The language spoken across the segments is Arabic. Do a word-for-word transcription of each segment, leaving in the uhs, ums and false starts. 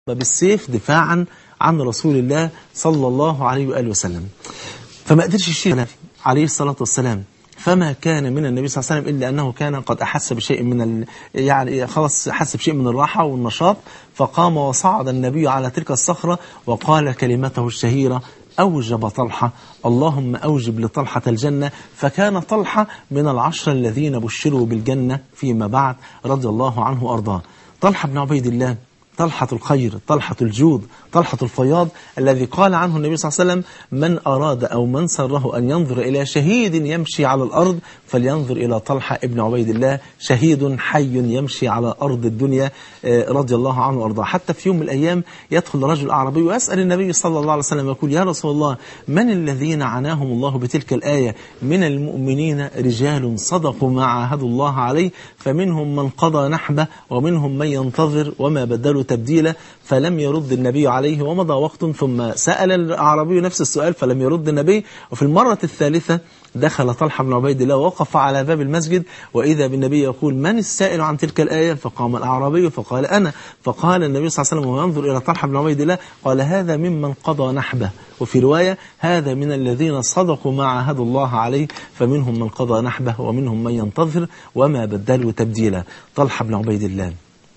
بالسيف دفاعا عن رسول الله صلى الله عليه وآله وسلم. فما قدرش يشيل النبي عليه الصلاة والسلام، فما كان من النبي صلى الله عليه وسلم إلا أنه كان قد أحس بشيء من ال... يعني خلاص أحس بشيء من الراحة والنشاط، فقام وصعد النبي على تلك الصخرة وقال كلمته الشهيرة: أوجب طلحة، اللهم أوجب لطلحة الجنة. فكان طلحة من العشرة الذين بشروا بالجنة فيما بعد رضي الله عنه وأرضاه. طلحة بن عبيد الله، طلحة الخير، طلحة الجود، طلحة الفياض، الذي قال عنه النبي صلى الله عليه وسلم: من أراد أو من سره أن ينظر إلى شهيد يمشي على الأرض فلينظر إلى طلحة ابن عبيد الله، شهيد حي يمشي على أرض الدنيا رضي الله عنه وأرضاه. حتى في يوم من الأيام يدخل رجل أعرابي ويسأل النبي صلى الله عليه وسلم يقول: يا رسول الله، من الذين عناهم الله بتلك الآية؟ من المؤمنين رجال صدقوا ما عاهدوا الله عليه، فمنهم من قضى نحبه ومنهم من ينتظر وما بدلوا تبديلا. فلم يرد النبي عليه ومضى وقت، ثم سأل الأعرابي نفس السؤال فلم يرد النبي. وفي المرة الثالثة دخل طلحة بن عبيد الله ووقف على باب المسجد، وإذا بالنبي يقول: من السائل عن تلك الآية؟ فقام الأعرابي فقال: أنا. فقال النبي صلى الله عليه وسلم وهو ينظر إلى طلحة بن عبيد الله قال: هذا ممن قضى نحبه. وفي رواية: هذا من الذين صدقوا ما عاهدوا الله عليه، فمنهم من قضى نحبه ومنهم من ينتظر وما بدلوا تبديلا. طلحة بن عبيد الله.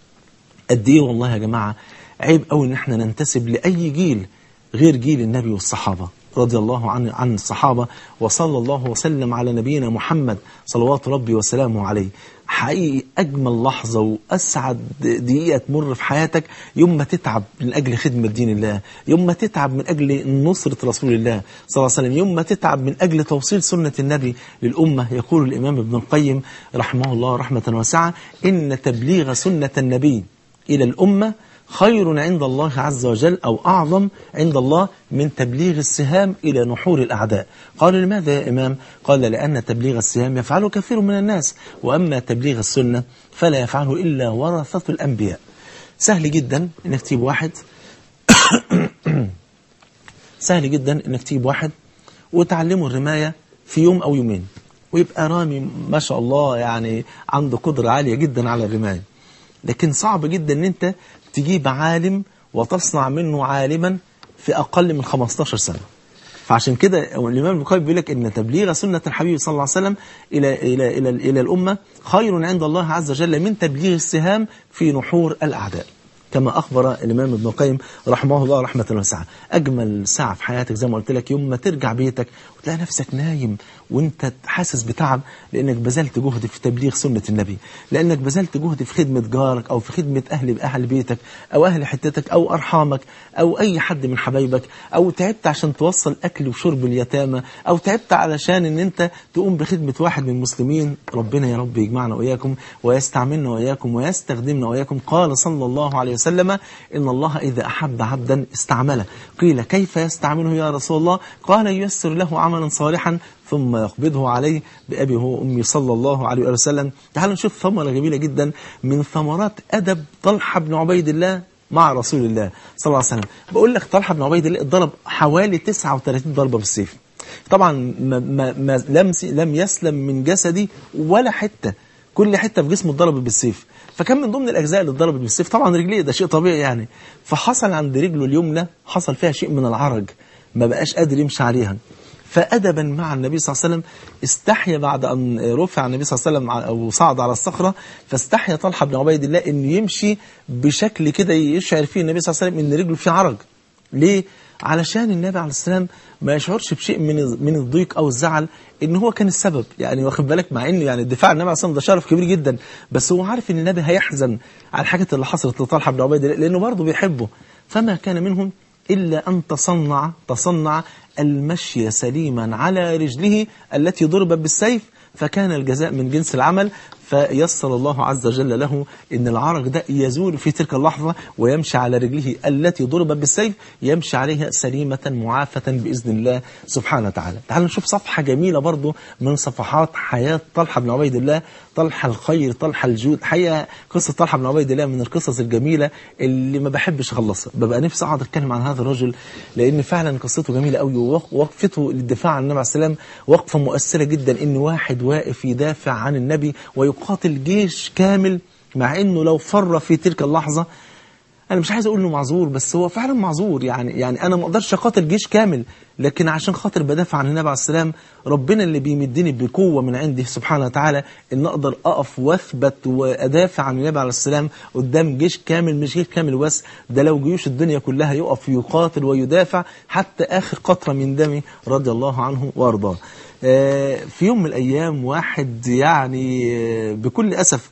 قد ايه والله يا جماعة عيب قوي ان احنا ننتسب لأي جيل غير جيل النبي والصحابة رضي الله عن عن الصحابة، وصلى الله وسلم على نبينا محمد صلوات ربي وسلامه عليه. حقيقي أجمل لحظة وأسعد دقيقة تمر في حياتك يوم ما تتعب من أجل خدمة دين الله، يوم ما تتعب من أجل نصرة رسول الله صلى الله عليه وسلم، يوم ما تتعب من أجل توصيل سنة النبي للأمة. يقول الإمام ابن القيم رحمه الله رحمة واسعة: إن تبليغ سنة النبي إلى الأمة خير عند الله عز وجل أو أعظم عند الله من تبليغ السهام إلى نحور الأعداء. قال: لماذا يا إمام؟ قال: لأن تبليغ السهام يفعله كثير من الناس، وأما تبليغ السنة فلا يفعله إلا ورثة الأنبياء. سهل جدا إنك تجيب واحد سهل جدا إنك تجيب واحد وتعلمه الرماية في يوم أو يومين ويبقى رامي ما شاء الله، يعني عنده قدرة عالية جدا على الرماية. لكن صعب جدا ان انت تجيب عالم وتصنع منه عالما في اقل من خمستاشر سنة. فعشان كده الامام ابن القيم بيقول لك ان تبليغ سنة الحبيب صلى الله عليه وسلم الى الى الى الى الامة خير عند الله عز وجل من تبليغ السهام في نحور الاعداء، كما أخبر الإمام ابن القيم رحمه الله رحمة واسعة. أجمل ساعة في حياتك زي ما قلت لك يوم ما ترجع بيتك وتلاقي نفسك نايم وانت حاسس بتعب، لأنك بذلت جهد في تبليغ سنة النبي، لأنك بذلت جهد في خدمة جارك أو في خدمة أهل أهل بيتك أو أهل حتتك أو أرحامك أو أي حد من حبايبك، أو تعبت عشان توصل أكل وشرب اليتامى، أو تعبت علشان أن أنت تقوم بخدمة واحد من المسلمين. ربنا يا رب يجمعنا وإياكم ويستعملنا وإياكم ويستخدمنا وإياكم. قال صلى الله عليه وسلم: إن الله إذا أحب عبدا استعمله. قيل: كيف يستعمله يا رسول الله؟ قال: ييسر له عملا صالحا ثم يقبضه عليه بأبي هو أمي صلى الله عليه وسلم. تعالوا نشوف ثمرة جميلة جدا من ثمرات أدب طلحة بن عبيد الله مع رسول الله صلى الله عليه وسلم. بقول لك طلحة بن عبيد الله اتضرب حوالي تسعة وثلاثين ضربة بالسيف. طبعا ما ما ما لم لم يسلم من جسدي ولا حتة، كل حتة في جسمه اتضربت بالسيف. فكان من ضمن الأجزاء اللي اتضربت بالسيف طبعا رجليه، ده شيء طبيعي يعني. فحصل عند رجله اليمنى حصل فيها شيء من العرج، ما بقاش قادر يمشي عليها. فأدبا مع النبي صلى الله عليه وسلم استحيا بعد أن رفع النبي صلى الله عليه وسلم أو صعد على الصخرة، فاستحيا طلحة بن عبيد الله أن يمشي بشكل كده يشعر فيه النبي صلى الله عليه وسلم أن رجله فيه عرج. ليه؟ علشان النبي عليه السلام ما يشعرش بشيء من من الضيق أو الزعل ان هو كان السبب، يعني واخد بالك، مع انه يعني الدفاع عن النبي عليه الصلاه والسلام ده شرف كبير جدا، بس هو عارف ان النبي هيحزن على الحاجات اللي حصلت لطلحه بن عبيد الله لانه برضه بيحبه. فما كان منهم الا ان تصنع تصنع المشي سليما على رجله التي ضربت بالسيف، فكان الجزاء من جنس العمل. فيسر الله عز وجل له ان العرج ده يزول في تلك اللحظة ويمشي على رجله التي ضربت بالسيف، يمشي عليها سليمة معافة بإذن الله سبحانه وتعالى. تعالوا نشوف صفحة جميلة برضو من صفحات حياة طلحة بن عبيد الله، طلحة الخير، طلحة الجود. حقيقة قصة طلحة بن عبيد الله من القصص الجميلة اللي ما بحبش أخلصها، ببقى نفسي أقعد أتكلم عن هذا الرجل لأن فعلا قصته جميلة قوي، ووقفته للدفاع عن النبي عليه السلام وقفة مؤثرة جدا. إن واحد واقف يدافع عن النبي ويقاتل جيش كامل، مع إنه لو فر في تلك اللحظة أنا مش عايز أقول إنه معذور، بس هو فعلا معذور. يعني يعني أنا ما أقدرش أقاتل جيش كامل، لكن عشان خاطر بدافع عن النبي عليه السلام، ربنا اللي بيمدني بقوة من عنده سبحانه وتعالى إن أقدر أقف وأثبت وأدافع عن النبي عليه السلام قدام جيش كامل. مش جيش كامل بس، ده لو جيوش الدنيا كلها يقف يقاتل ويدافع حتى آخر قطرة من دمي رضي الله عنه وأرضاه. في يوم من الأيام واحد يعني بكل أسف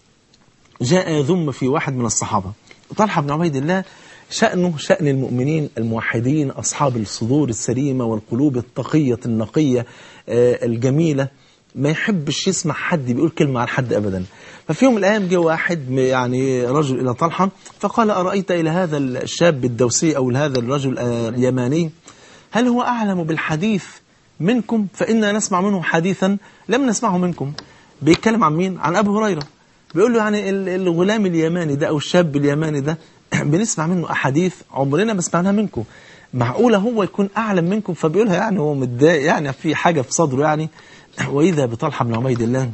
جاء يذم في واحد من الصحابة. طلحة بن عبيد الله شأنه شأن المؤمنين الموحدين أصحاب الصدور السليمة والقلوب التقية النقية الجميلة، ما يحبش يسمع حد بيقول كلمة عن حد أبدا. ففي يوم من الأيام جاء واحد يعني رجل إلى طلحة فقال: أرأيت إلى هذا الشاب الدوسي أو هذا الرجل اليماني هل هو أعلم بالحديث منكم؟ فإنا نسمع منه حديثا لم نسمعه منكم. بيتكلم عن مين؟ عن أبو هريرة. بيقول له يعني الغلام اليماني ده أو الشاب اليماني ده بنسمع منه أحاديث عمرنا ما سمعناها منكم، معقولة هو يكون أعلم منكم؟ فبيقولها يعني هو متضايق، يعني في حاجة في صدره يعني. وإذا بطلحة بن عبيد الله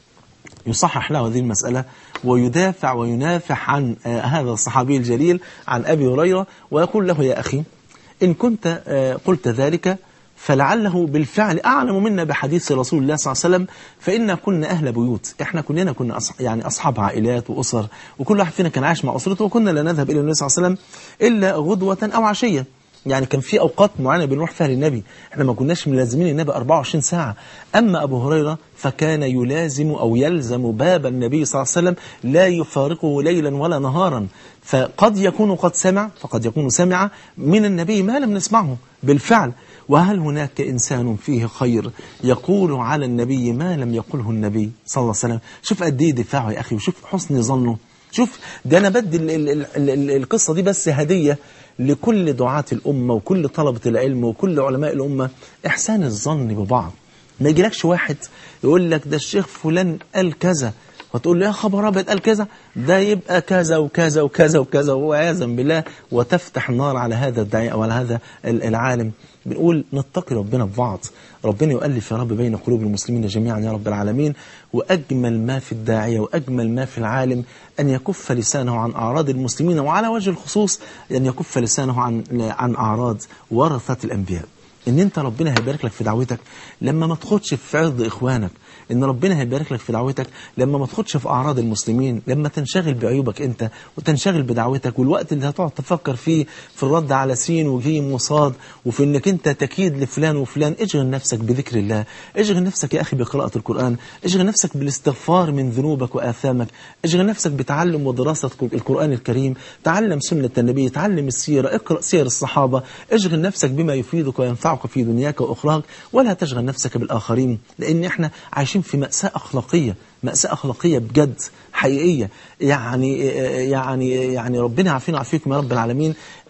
يصحح له هذه المسألة ويدافع وينافح عن هذا الصحابي الجليل عن أبي هريرة، ويقول له: يا أخي إن كنت قلت ذلك فلعله بالفعل أعلم منا بحديث رسول الله صلى الله عليه وسلم، فإنا كنا أهل بيوت، إحنا كلنا كنا أصح يعني أصحاب عائلات وأسر، وكل واحد فينا كان عايش مع أسرته، وكنا لا نذهب إلى النبي صلى الله عليه وسلم إلا غدوة أو عشية. يعني كان في أوقات معينة بنروح فيها للنبي، إحنا ما كناش ملازمين النبي أربعة وعشرين ساعة. أما أبو هريرة فكان يلازم أو يلزم باب النبي صلى الله عليه وسلم لا يفارقه ليلا ولا نهارا، فقد يكون قد سمع فقد يكون سمع من النبي ما لم نسمعه بالفعل. وهل هناك إنسان فيه خير يقول على النبي ما لم يقله النبي صلى الله عليه وسلم؟ شوف قد ايه دفاعه يا أخي، وشوف حسن ظنه. شوف ده أنا بدي ال ال ال ال القصة دي بس هدية لكل دعاة الأمة وكل طلبة العلم وكل علماء الأمة، إحسان الظن ببعض. ما يجيلكش واحد يقول لك ده الشيخ فلان قال كذا وتقول له يا خبر أبيض قال كذا، ده يبقى كذا وكذا وكذا وكذا وعياذا بالله، وتفتح النار على هذا الداعية أو على هذا العالم. بنقول نتقي ربنا ببعض، ربنا يؤلف يا رب بين قلوب المسلمين جميعا يا رب العالمين. وأجمل ما في الداعية وأجمل ما في العالم أن يكف لسانه عن أعراض المسلمين، وعلى وجه الخصوص أن يكف لسانه عن عن أعراض ورثة الأنبياء. إن أنت ربنا هيبارك لك في دعوتك لما ما تخدش في عرض إخوانك، إن ربنا هيبارك لك في دعوتك لما ما تخدش في أعراض المسلمين، لما تنشغل بعيوبك أنت وتنشغل بدعوتك، والوقت اللي هتقعد تفكر فيه في الرد على سين وجيم وصاد وفي إنك أنت تكيد لفلان وفلان، اشغل نفسك بذكر الله، اشغل نفسك يا أخي بقراءة القرآن، اشغل نفسك بالاستغفار من ذنوبك وآثامك، اشغل نفسك بتعلم ودراسة القرآن الكريم، تعلم سنة النبي، تعلم السيرة، اقرأ سير الصحابة، اشغل نفسك بما يفيدك وينفعك في دنياك وأخراك، ولا تشغل نفسك بالآخرين، لأن احنا عايشين في مأساة أخلاقية، مأساة أخلاقية بجد حقيقية. يعني يعني يعني ربنا يعافينا ويعافيكم يا رب العالمين.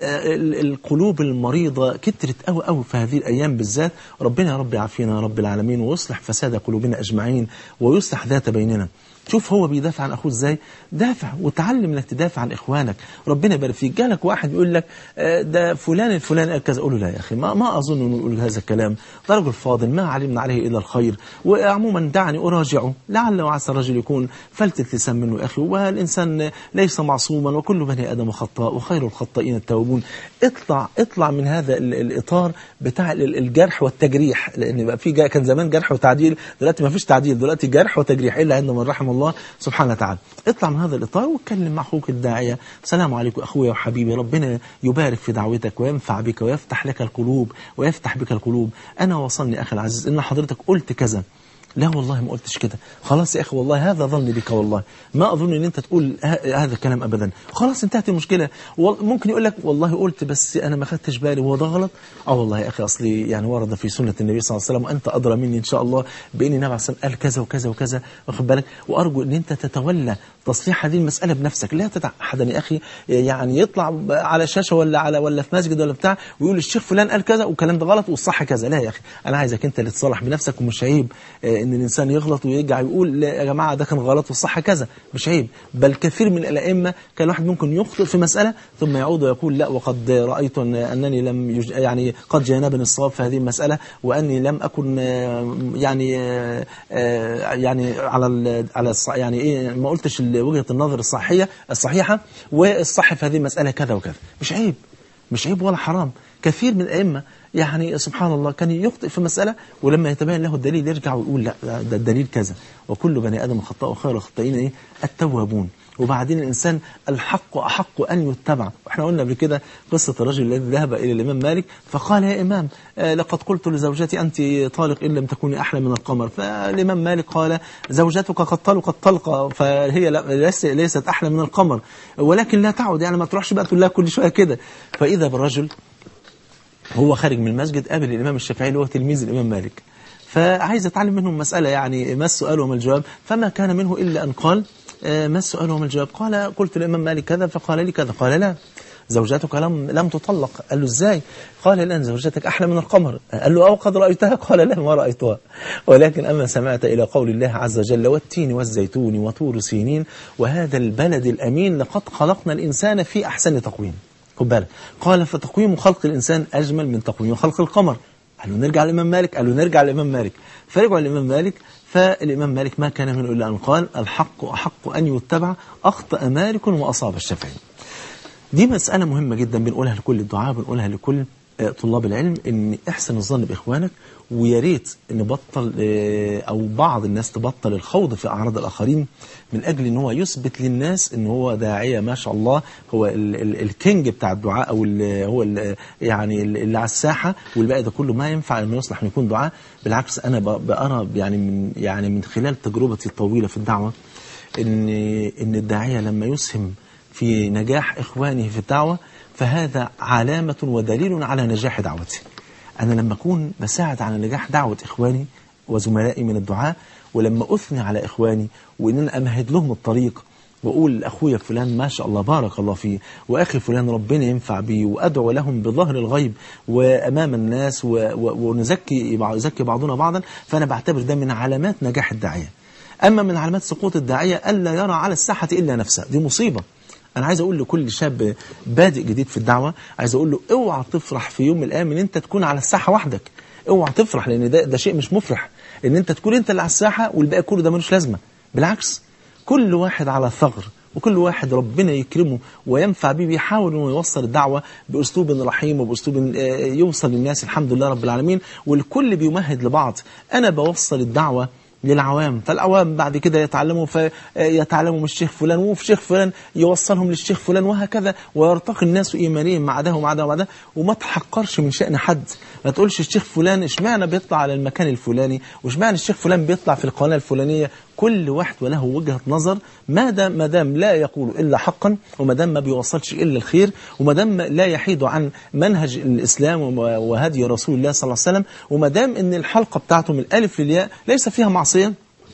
القلوب المريضة كترت قوي قوي في هذه الأيام بالذات. ربنا يا رب يعافينا يا رب العالمين ويصلح فساد قلوبنا أجمعين ويصلح ذات بيننا. شوف هو بيدافع عن أخوه إزاي، دافع وتعلم انك تدافع عن إخوانك. ربنا يبارك فيك. جالك واحد يقول لك ده فلان الفلان قال كذا، قول له لا يا أخي، ما, ما أظن أنه يقول هذا الكلام، ده رجل فاضل ما علمنا عليه إلا الخير، وعموما دعني أراجعه لعل وعسى الرجل يكون فلتة لسان منه يا أخي، والإنسان ليس معصوما وكل بني آدم خطاء وخير الخطائين التوابون. اطلع اطلع من هذا الإطار بتاع الجرح والتجريح، لأن بقى في كان زمان جرح وتعديل، دلوقتي ما فيش تعديل، دلوقتي جرح وتجريح إلا عندما رحم الله سبحانه وتعالى. اطلع من هذا الإطار واتكلم مع أخوك الداعية. السلام عليكم أخويا وحبيبي، ربنا يبارك في دعوتك وينفع بك ويفتح لك القلوب ويفتح بك القلوب. أنا وصلني أخي العزيز إن حضرتك قلت كذا. لا والله ما قلتش كده. خلاص يا أخي والله هذا ظني بك، والله ما أظن أن أنت تقول هذا الكلام أبدا. خلاص انتهت المشكلة. ممكن يقول لك والله قلت بس أنا ما خدتش بالي وهو ده غلط. اه والله يا أخي أصلي يعني ورد في سنة النبي صلى الله عليه وسلم وأنت أدرى مني إن شاء الله بأن النبي عليه الصلاة والسلام قال كذا وكذا وكذا، واخد بالك، وأرجو أن أنت تتولى تصليح هذه المسألة بنفسك. لا تدع أحدا يا أخي يعني يطلع على شاشة ولا على ولا في مسجد ولا بتاع ويقول الشيخ فلان قال كذا والكلام ده غلط والصح كذا. لا يا أخي، أنا عايزك أنت اللي تصلح بنفسك، ومش عيب ان الانسان يغلط ويرجع يقول لا يا جماعه ده كان غلط والصح كذا، مش عيب. بل كثير من الائمه كان الواحد ممكن يخطئ في مساله ثم يعود ويقول لا وقد رايت انني لم يج... يعني قد جانبني الصواب في هذه المساله، واني لم اكن يعني يعني على على يعني ايه ما قلتش وجهه النظر الصحيه الصحيحه والصح في هذه المساله كذا وكذا. مش عيب، مش عيب ولا حرام. كثير من الائمه يعني سبحان الله كان يخطئ في مسألة ولما يتبين له الدليل يرجع ويقول لا ده الدليل كذا. وكل بني آدم خطاء وخير الخطائين ايه التوابون. وبعدين الإنسان الحق أحق أن يتبع. وإحنا قلنا قبل كده قصة الرجل الذي ذهب إلى الإمام مالك فقال يا إمام آه لقد قلت لزوجتي أنت طالق إن لم تكوني أحلى من القمر. فالإمام مالك قال زوجتك قد طلقت طلقة فهي ليست أحلى من القمر ولكن لا تعود، يعني ما تروحش بقى تقول لها كل شوية كده. فإذا بالرجل هو خارج من المسجد قابل الإمام الشافعي اللي هو تلميذ الإمام مالك، فعايز يتعلم منهم مسألة يعني ما السؤال وما الجواب. فما كان منه إلا أن قال ما السؤال وما الجواب. قال قلت للإمام مالك كذا فقال لي كذا. قال لا زوجتك لم لم تطلق. قال له ازاي؟ قال الآن زوجتك أحلى من القمر. قال له أو قد رأيتها؟ قال لا ما رأيتها، ولكن أما سمعت إلى قول الله عز وجل والتين والزيتون وطور سينين وهذا البلد الأمين لقد خلقنا الإنسان في أحسن تقويم. خد بالك قال فتقويم خلق الإنسان أجمل من تقويم خلق القمر. قالوا نرجع للإمام مالك، قالوا نرجع للإمام مالك. فرجعوا للإمام مالك فالإمام مالك ما كان منه إلا أن قال الحق أحق أن يتبع أخطأ مالك وأصاب الشافعي. دي مسألة مهمة جدا بنقولها لكل الدعاء بنقولها لكل طلاب العلم ان احسن الظن بإخوانك. ويا ريت نبطل او بعض الناس تبطل الخوض في اعراض الاخرين من اجل ان هو يثبت للناس ان هو داعيه ما شاء الله هو ال ال الكينج بتاع الدعاء او ال هو ال يعني اللي على الساحه والباقي ده كله ما ينفع انه يصلح انه يكون دعاء. بالعكس انا بقرا يعني من يعني من خلال تجربتي الطويله في الدعوه ان ان الداعيه لما يسهم في نجاح إخوانه في الدعوة فهذا علامة ودليل على نجاح دعوته. أنا لما أكون بساعد على نجاح دعوة إخواني وزملائي من الدعاء ولما أثني على إخواني وإن أنا أمهد لهم الطريق وأقول أخويا فلان ما شاء الله بارك الله فيه وأخي فلان ربنا ينفع بيه وأدعو لهم بظهر الغيب وأمام الناس ونزكي يزكي بعضنا بعضا، فأنا بعتبر ده من علامات نجاح الداعية. أما من علامات سقوط الداعية ألا يرى على الساحة إلا نفسه. دي مصيبة. أنا عايز أقول لكل شاب بادئ جديد في الدعوة عايز أقول له اوعى تفرح في يوم من الأيام إن أنت تكون على الساحة وحدك. اوعى تفرح لأن ده, ده شيء مش مفرح إن أنت تكون أنت اللي على الساحة والباقي كله ده ملوش لازمة. بالعكس كل واحد على ثغر وكل واحد ربنا يكرمه وينفع بيه بيحاول إنه يوصل الدعوة بأسلوب رحيم وبأسلوب يوصل للناس الحمد لله رب العالمين، والكل بيمهد لبعض. أنا بوصل الدعوة للعوام فالعوام بعد كده يتعلموا فيتعلموا من الشيخ فلان وفي شيخ فلان يوصلهم للشيخ فلان وهكذا ويرتقي الناس إيمانيا مع ده ومع ده ومع ده. وما تحقرش من شأن حد، ما تقولش الشيخ فلان اشمعنى بيطلع على المكان الفلاني واشمعنى الشيخ فلان بيطلع في القناة الفلانية. كل واحد وله وجهة نظر ما دام ما دام لا يقول إلا حقا وما دام ما بيوصلش إلا الخير وما دام لا يحيد عن منهج الإسلام وهدي رسول الله صلى الله عليه وسلم وما دام إن الحلقة بتاعته من الألف للياء ليس فيها معصية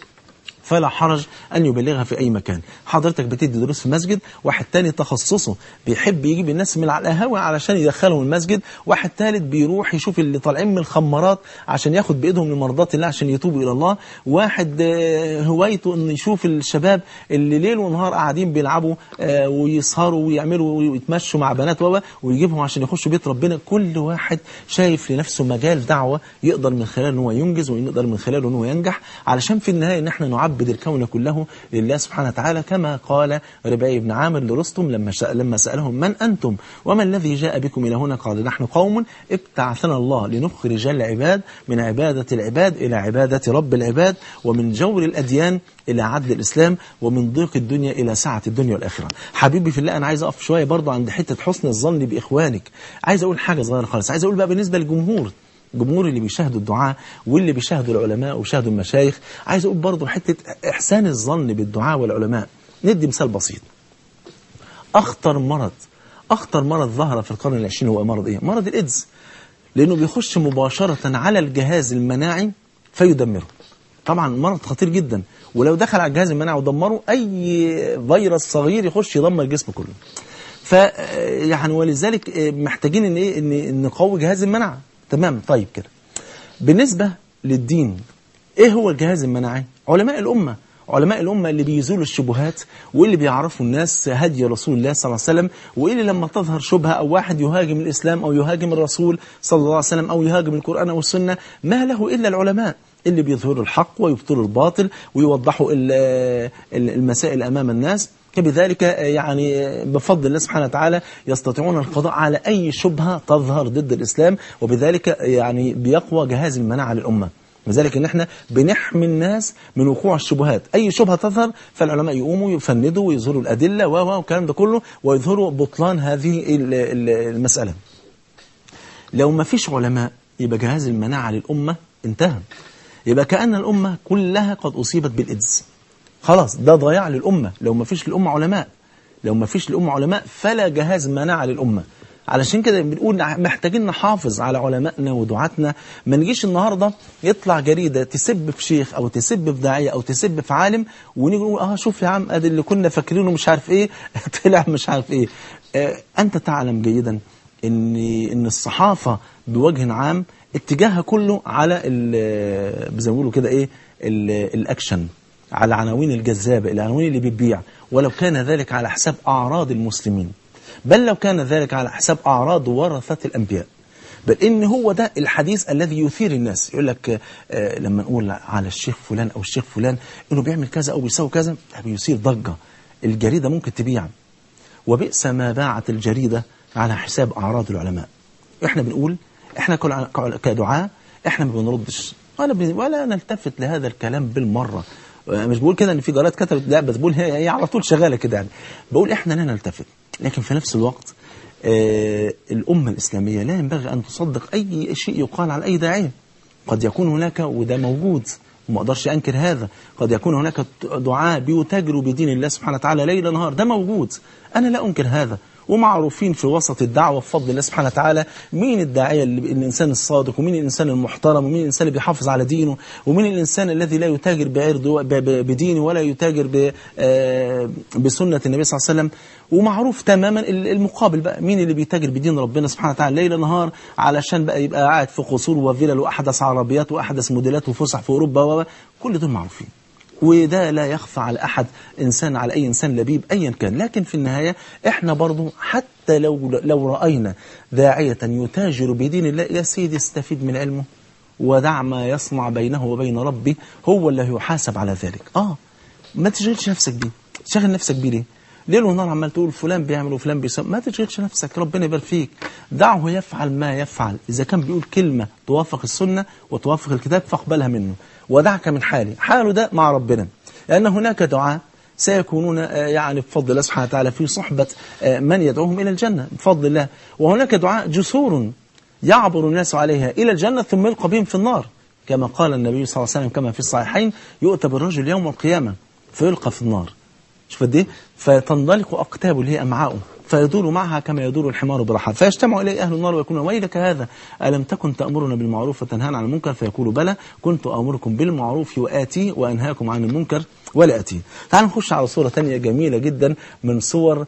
فلا حرج أن يبلغها في أي مكان. حضرتك بتدي دروس في مسجد، واحد تاني تخصصه بيحب يجيب الناس من على القهوة علشان يدخلهم المسجد، واحد ثالث بيروح يشوف اللي طالعين من الخمارات عشان ياخد بإيدهم لمرضات الله عشان يتوبوا إلى الله، واحد هوايته أن يشوف الشباب اللي ليل ونهار قاعدين بيلعبوا ويسهروا ويعملوا ويتمشوا مع بنات ويجيبهم عشان يخشوا بيت ربنا. كل واحد شايف لنفسه مجال دعوة يقدر من خلاله أنه ينجز ويقدر من خلاله أنه ينجح، علشان في النهاية نحن نعبد الكون كله لله سبحانه وتعالى كما قال ربيعي بن عامر لرستم لما لما سألهم من أنتم وما الذي جاء بكم إلى هنا؟ قال نحن قوم ابتعثنا الله لنخرج العباد من عبادة العباد إلى عبادة رب العباد ومن جور الأديان إلى عدل الإسلام ومن ضيق الدنيا إلى سعة الدنيا والآخرة. حبيبي في الله أنا عايز أقف شوية برضو عند حتة حسن الظن بإخوانك. عايز أقول حاجة صغيرة خالص، عايز أقول بقى بالنسبة للجمهور الجمهور اللي بيشاهدوا الدعاء واللي بيشاهدوا العلماء وبيشاهدوا المشايخ، عايز أقول برضو حتة إحسان الظن بالدعاء والعلماء. ندي مثال بسيط. أخطر مرض أخطر مرض ظهر في القرن العشرين هو مرض إيه؟ مرض الإيدز، لأنه بيخش مباشرة على الجهاز المناعي فيدمره. طبعا مرض خطير جدا، ولو دخل على الجهاز المناعي ودمره أي فيروس صغير يخش يدمر الجسم كله. فيعني ولذلك محتاجين إن إيه إن نقوي جهاز المناعة. تمام. طيب كده بالنسبة للدين إيه هو الجهاز المناعي؟ علماء الأمة، علماء الأمة اللي بيزولوا الشبهات واللي بيعرفوا الناس هدي رسول الله صلى الله عليه وسلم، واللي لما تظهر شبهة أو واحد يهاجم الإسلام أو يهاجم الرسول صلى الله عليه وسلم أو يهاجم القرآن أو السنة، ما له إلا العلماء اللي بيظهروا الحق ويبطلوا الباطل ويوضحوا المسائل أمام الناس. كبذلك يعني بفضل الله سبحانه وتعالى يستطيعون القضاء على أي شبهة تظهر ضد الإسلام، وبذلك يعني بيقوى جهاز المناعة للأمة. لذلك ان احنا بنحمي الناس من وقوع الشبهات، اي شبهه تظهر فالعلماء يقوموا يفندوا ويظهروا الادله والكلام ده كله ويظهروا بطلان هذه المساله. لو ما فيش علماء يبقى جهاز المناعه للامه انتهى، يبقى كأن الامه كلها قد اصيبت بالايدز، خلاص ده ضياع للامه. لو ما فيش للامه علماء، لو ما فيش للامه علماء فلا جهاز مناعه للامه. علشان كده بنقول محتاجين نحافظ على علمائنا ودعاتنا. ما نجيش النهارده يطلع جريده تسب في شيخ او تسب في داعيه او تسب في عالم ونيجي نقول اه شوف يا عم ادي اللي كنا فاكرينه مش عارف ايه طلع مش عارف ايه. آه انت تعلم جيدا ان ان الصحافه بوجه عام اتجاهها كله على زي ما بيقولوا كده ايه الاكشن، على العناوين الجذابه، العناوين اللي بتبيع، ولو كان ذلك على حساب اعراض المسلمين، بل لو كان ذلك على حساب أعراض ورثة الأنبياء. بل إن هو ده الحديث الذي يثير الناس. يقول لك آه لما نقول على الشيخ فلان أو الشيخ فلان إنه بيعمل كذا أو بيسوي كذا بيثير ضجة، الجريدة ممكن تبيع. وبئس ما باعت الجريدة على حساب أعراض العلماء. إحنا بنقول إحنا كدعاء إحنا ما بنردش ولا, ولا نلتفت لهذا الكلام بالمرة. مش بقول كده إن في جرائد كتبت، لا بس بقول هي على طول شغالة كده يعني. بقول إحنا لا نلتفت، لكن في نفس الوقت آه الأمة الإسلامية لا ينبغي أن تصدق أي شيء يقال على أي داعية. قد يكون هناك، وده موجود وما أقدرش أنكر هذا، قد يكون هناك دعاة بيتاجروا بدين الله سبحانه وتعالى ليل نهار، ده موجود، أنا لا أنكر هذا. ومعروفين في وسط الدعوة بفضل الله سبحانه وتعالى مين الداعية، الإنسان الصادق، ومين الإنسان المحترم، ومين الإنسان اللي بيحافظ على دينه، ومين الإنسان الذي لا يتاجر بعرضه بدينه ولا يتاجر بسنة النبي صلى الله عليه وسلم. ومعروف تماما المقابل بقى مين اللي بيتاجر بدين ربنا سبحانه وتعالى ليل نهار علشان بقى يبقى قاعد في قصور وفيلل وأحدث عربيات وأحدث موديلات وفسح في أوروبا، كل دول معروفين. وده لا يخفى على أحد إنسان، على أي إنسان لبيب أيا كان. لكن في النهاية إحنا برضو حتى لو لو رأينا داعية يتاجر بدين الله، يا سيدي استفيد من علمه ودع ما يصنع بينه وبين ربه، هو اللي يحاسب على ذلك. آه ما تشغلش نفسك بيه. تشغل نفسك بيه ليه؟ ليل ونهار عمال تقول فلان بيعمل وفلان بيسوي، ما تشغلش نفسك، ربنا يبارك فيك، دعه يفعل ما يفعل. إذا كان بيقول كلمة توافق السنة وتوافق الكتاب فاقبلها منه ودعك من حالي، حاله ده مع ربنا. لأن هناك دعاء سيكونون يعني بفضل الله سبحانه وتعالى في صحبة من يدعوهم إلى الجنة بفضل الله، وهناك دعاء جسور يعبر الناس عليها إلى الجنة ثم يلقى بهم في النار، كما قال النبي صلى الله عليه وسلم كما في الصحيحين: يؤتى بالرجل يوم القيامة فيلقى في النار، شوف دي، فتنطلق أقتابه اللي هي أمعاؤه فيدور معها كما يدور الحمار برحى، فيجتمع إليه أهل النار ويكون: ويلك هذا ألم تكن تأمرنا بالمعروف وتنهانا عن المنكر؟ فيقول: بلى كنت أمركم بالمعروف وآتي وأنهاكم عن المنكر ولا آتي. تعالوا نخش على صورة تانية جميلة جدا من صور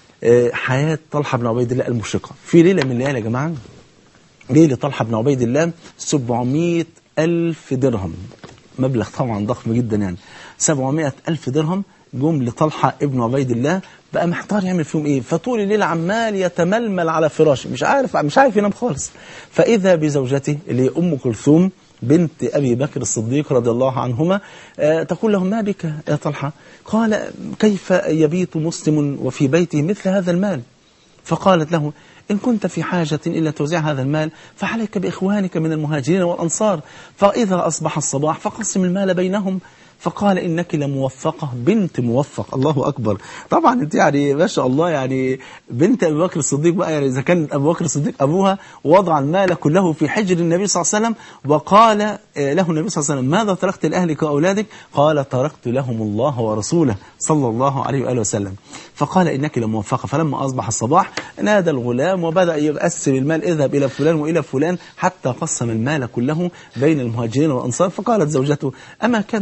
حياة طلحة بن عبيد الله المشرقة. في ليلة من الليالي يا جماعة، ليلة طلحة بن عبيد الله سبعمائة ألف درهم، مبلغ طبعا ضخم جدا يعني، سبعمائة ألف درهم جم لطلحة ابن عبيد الله، بقى محتار يعمل فيهم ايه، فطول الليل عمال يتململ على فراشه، مش عارف مش عارف ينام خالص. فإذا بزوجته اللي هي أم كلثوم بنت أبي بكر الصديق رضي الله عنهما آه تقول له: ما بك يا طلحة؟ قال: كيف يبيت مسلم وفي بيته مثل هذا المال؟ فقالت له: إن كنت في حاجة إلى توزيع هذا المال فعليك بإخوانك من المهاجرين والأنصار، فإذا أصبح الصباح فقسم المال بينهم. فقال: إنك لموفقة بنت موفق. الله أكبر. طبعا انت يعني ما شاء الله، يعني بنت أبي بكر الصديق بقى، يعني إذا كان أبو بكر الصديق أبوها وضع المال كله في حجر النبي صلى الله عليه وسلم، وقال له النبي صلى الله عليه وسلم: ماذا تركت لأهلك وأولادك؟ قال: تركت لهم الله ورسوله صلى الله عليه وآله وسلم. فقال: إنك لموفقة. فلما أصبح الصباح نادى الغلام وبدأ يقسم المال: اذهب إلى فلان وإلى فلان، حتى قسم المال كله بين المهاجرين والأنصار. فقالت زوجته: أما كان لنا أي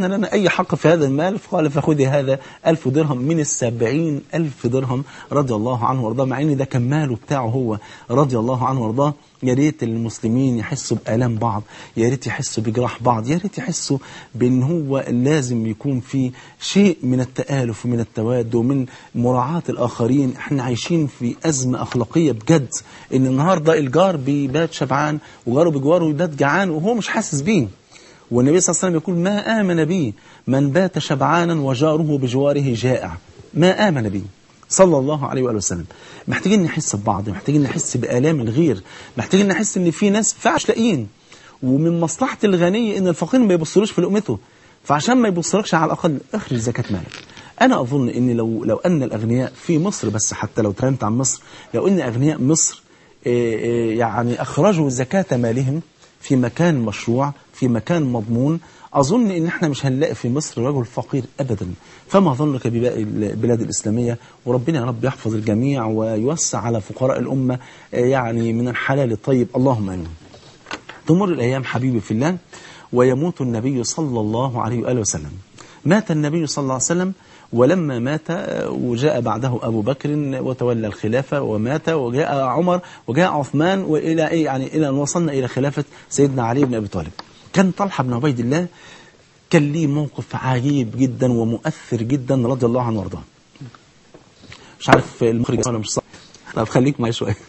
أي حق في هذا المال؟ فقال فخذي هذا ألف درهم من السبعين ألف درهم رضي الله عنه وارضاه، مع ان ده كان ماله بتاعه هو رضي الله عنه وارضاه. يا ريت المسلمين يحسوا بآلام بعض، يا ريت يحسوا بجراح بعض، يا ريت يحسوا بأن هو لازم يكون في شيء من التآلف ومن التواد ومن مراعاة الآخرين. احنا عايشين في أزمة أخلاقية بجد، ان النهاردة الجار بيبات شبعان وجاره بجواره يبات جعان وهو مش حاسس بيه. والنبي صلى الله عليه وسلم يقول ما آمن بي من بات شبعانا وجاره بجواره جائع، ما آمن بي صلى الله عليه وآله وسلم. محتاجين نحس ببعض، محتاجين نحس بآلام الغير، محتاجين نحس ان في ناس فعش لاقيين، ومن مصلحة الغني ان الفقير ما يبصلوش في لقمته، فعشان ما يبصلكش على الأقل اخرج زكاة مالك. أنا أظن ان لو لو أن الأغنياء في مصر، بس حتى لو تكلمت عن مصر، لو أن أغنياء مصر يعني أخرجوا زكاة مالهم في مكان مشروع في مكان مضمون، أظن إن إحنا مش هنلاقي في مصر رجل فقير أبدا. فما ظنك بباقي البلاد الإسلامية؟ وربنا يا رب يحفظ الجميع ويوسع على فقراء الأمة يعني من الحلال الطيب، اللهم آمين. تمر الأيام حبيبي في الله، ويموت النبي صلى الله عليه وآله وسلم. مات النبي صلى الله عليه وسلم، ولما مات وجاء بعده أبو بكر وتولى الخلافة ومات، وجاء عمر وجاء عثمان، وإلى إيه يعني إلى أن وصلنا إلى خلافة سيدنا علي بن أبي طالب. كان طلحة بن عبيد الله كان ليه موقف عجيب جدا ومؤثر جدا رضي الله عنه وارضاه. مش عارف المخرج ولا مش صح، طب خليك معي شوية.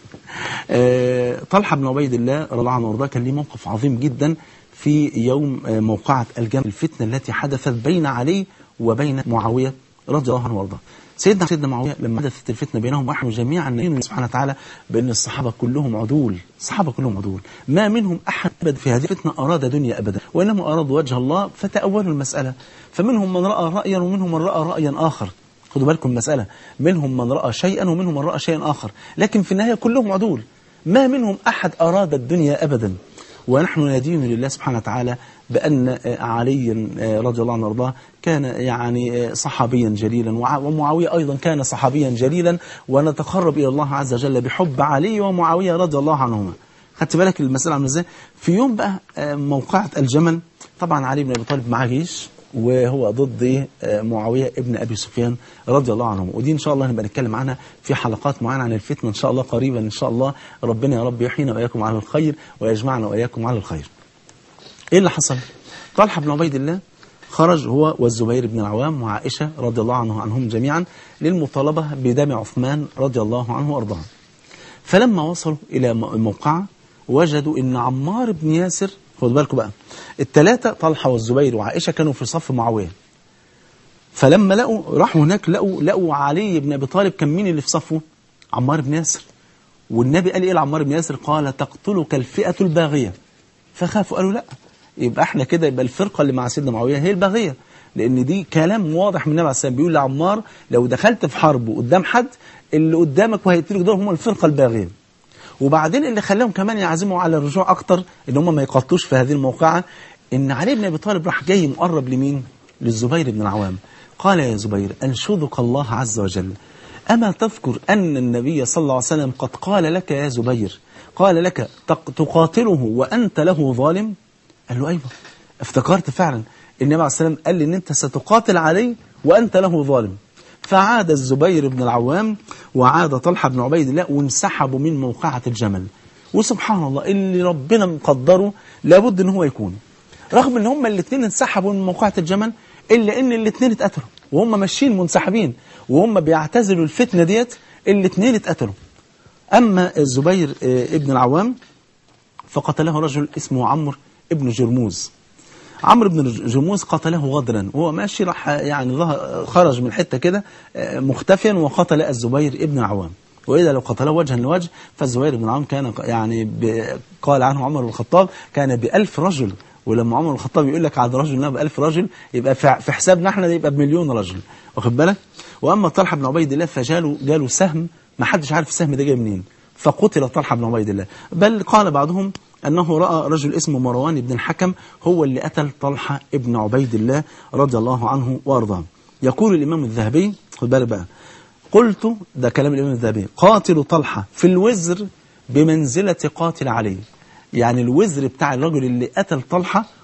طلحة بن عبيد الله رضي الله عنه وارضاه كان ليه موقف عظيم جدا في يوم موقعة الجمل، الفتنة التي حدثت بين علي وبين معاوية رضي الله عنه وارضاه. سيدنا سيدنا معاوية لما حدثت الفتنة بينهم، ونحن جميعا نؤمن سبحانه وتعالى بأن الصحابة كلهم عدول، الصحابة كلهم عدول، ما منهم أحد أبدا في هذه الفتنة أراد دنيا أبدا، وإنما أرادوا وجه الله فتأولوا المسألة. فمنهم من رأى رأيا ومنهم من رأى رأيا آخر، خدوا بالكم المسألة، منهم من رأى شيئا ومنهم من رأى شيئا آخر، لكن في النهاية كلهم عدول، ما منهم أحد أراد الدنيا أبدا. ونحن ندين لله سبحانه وتعالى بأن علي رضي الله عنه وارضاه كان يعني صحابيا جليلا، ومعاوية أيضا كان صحابيا جليلا، ونتقرب إلى الله عز وجل بحب علي ومعاوية رضي الله عنهما. خدت بالك المسألة عامله ازاي؟ في يوم بقى موقعة الجمل، طبعا علي بن أبي طالب معاه جيش وهو ضد معاوية ابن أبي سفيان رضي الله عنهم، ودي إن شاء الله نبقى نتكلم عنها في حلقات معينة عن الفتنة إن شاء الله قريبا إن شاء الله. ربنا يا رب يحيينا وإياكم على الخير ويجمعنا وإياكم على الخير. إيه اللي حصل؟ طلحة بن عبيد الله خرج هو والزبير بن العوام وعائشة رضي الله عنه عنهم جميعا للمطالبة بدم عثمان رضي الله عنه وأرضاه. فلما وصلوا إلى الموقعة وجدوا إن عمار بن ياسر، خدوا بالكم بقى، الثلاثة طلحة والزبير وعائشة كانوا في صف معاوية. فلما لقوا راحوا هناك لقوا لقوا علي بن أبي طالب كان مين اللي في صفه؟ عمار بن ياسر. والنبي قال إيه لعمار بن ياسر؟ قال تقتلك الفئة الباغية. فخافوا قالوا لا، يبقى احنا كده يبقى الفرقة اللي مع سيدنا معاوية هي الباغية، لأن دي كلام واضح من النبي عليه السلام بيقول لعمار لو دخلت في حرب قدام حد اللي قدامك وهيقتلك دول هم الفرقة الباغية. وبعدين اللي خلاهم كمان يعزموا على الرجوع أكتر إن هم ما يقاتلوش في هذه الموقعة، إن علي بن أبي طالب راح جاي مقرب لمين؟ للزبير بن العوام. قال يا زبير أنشدك الله عز وجل، أما تذكر أن النبي صلى الله عليه وسلم قد قال لك يا زبير، قال لك تقاتله وأنت له ظالم؟ قال له أيوة، افتكرت فعلا النبي عليه السلام قال لي إن أنت ستقاتل عليه وأنت له ظالم. فعاد الزبير بن العوام وعاد طلحة بن عبيد الله وانسحبوا من موقعة الجمل. وسبحان الله اللي ربنا مقدره لابد ان هو يكون، رغم ان هم الاثنين انسحبوا من موقعة الجمل الا ان الاثنين اتقتلوا وهم ماشيين منسحبين وهم بيعتزلوا الفتنة ديت، الاثنين اتقتلوا. اما الزبير ابن العوام فقتله رجل اسمه عمرو ابن جرموز. عمرو بن جرموز قتله غدرا وهو ماشي، راح يعني خرج من حته كده مختفيا وقتل الزبير ابن العوام. واذا لو قتله وجها لوجه فالزبير بن العوام كان يعني قال عنه عمر بن الخطاب كان بألف رجل، ولما عمر بن الخطاب يقول لك على رجل بألف رجل يبقى في حسابنا احنا يبقى بمليون رجل، واخد بالك؟ واما طلحه بن عبيد الله فجاله جاله سهم ما حدش عارف السهم ده جاي منين، فقتل طلحه بن عبيد الله. بل قال بعضهم أنه رأى رجل اسمه مروان بن الحكم هو اللي قتل طلحة ابن عبيد الله رضي الله عنه وأرضاه. يقول الإمام الذهبي، خد بالك بقى، قلت، ده كلام الإمام الذهبي، قاتل طلحة في الوزر بمنزلة قاتل علي، يعني الوزر بتاع الرجل اللي قتل طلحة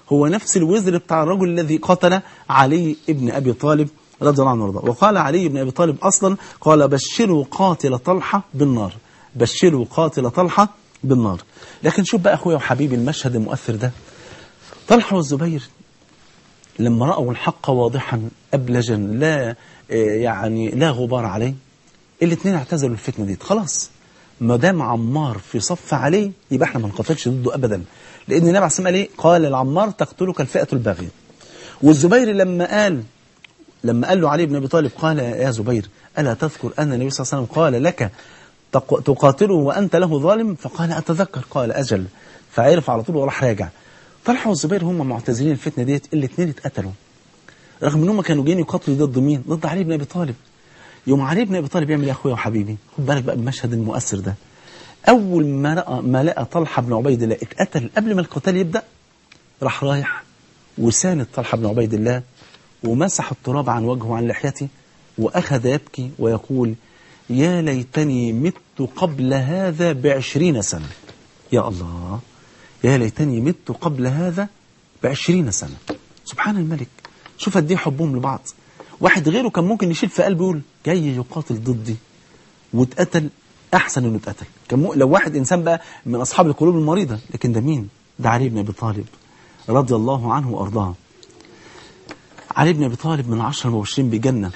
هو نفس الوزر بتاع الرجل الذي قتل علي ابن أبي طالب رضي الله عنه وارضاه. وقال علي بن أبي طالب أصلا قال بشروا قاتل طلحة بالنار، بشروا قاتل طلحة بالنار. لكن شوف بقى أخويا وحبيبي المشهد المؤثر ده، طلحة والزبير لما رأوا الحق واضحا أبلجا لا يعني لا غبار عليه، الاثنين اعتزلوا الفتنة دي. خلاص ما دام عمار في صف عليه يبقى احنا ما نقاتلش ضده أبدا، لأن النبي عليه الصلاة والسلام قال لعمار تقتلك الفئة الباغية. والزبير لما قال لما قال له علي بن أبي طالب قال يا زبير ألا تذكر أن النبي صلى الله عليه وسلم قال لك تقاتله وأنت له ظالم؟ فقال أتذكر. قال أجل. فعرف على طول وراح راجع. طلحة والزبير هم معتزلين الفتنة ديت، الاثنين اتقتلوا رغم انهم كانوا جايين يقاتلوا ضد مين؟ ضد علي بن أبي طالب. يوم علي بن أبي طالب يعمل يا أخويا وحبيبي، خد بالك بقى بالمشهد المؤثر ده. أول ما لقى ما لقى طلحة بن عبيد الله اتقتل قبل ما القتال يبدأ، راح رايح وساند طلحة بن عبيد الله ومسح التراب عن وجهه وعن لحيته وأخذ يبكي ويقول يا ليتني مت قبل هذا بعشرين سنة. يا الله، يا ليتني مت قبل هذا بعشرين سنة. سبحان الملك، شوف قد ايه حبهم لبعض. واحد غيره كان ممكن يشيل في قلبه يقول جاي يقاتل ضدي واتقتل، أحسن إنه اتقتل. كان م... لو واحد إنسان بقى من أصحاب القلوب المريضة، لكن ده مين؟ ده علي بن أبي طالب رضي الله عنه وأرضاه. علي بن أبي طالب من العشرة المبشرين بالجنة.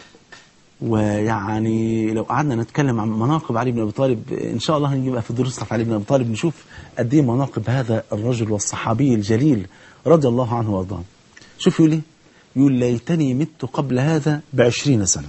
ويعني لو قعدنا نتكلم عن مناقب علي بن أبي طالب إن شاء الله هنجيبها في دروس في علي بن أبي طالب، نشوف قد ايه مناقب هذا الرجل والصحابي الجليل رضي الله عنه وارضاه. شوف يقول ايه؟ يقول ليتني مت قبل هذا بعشرين سنة.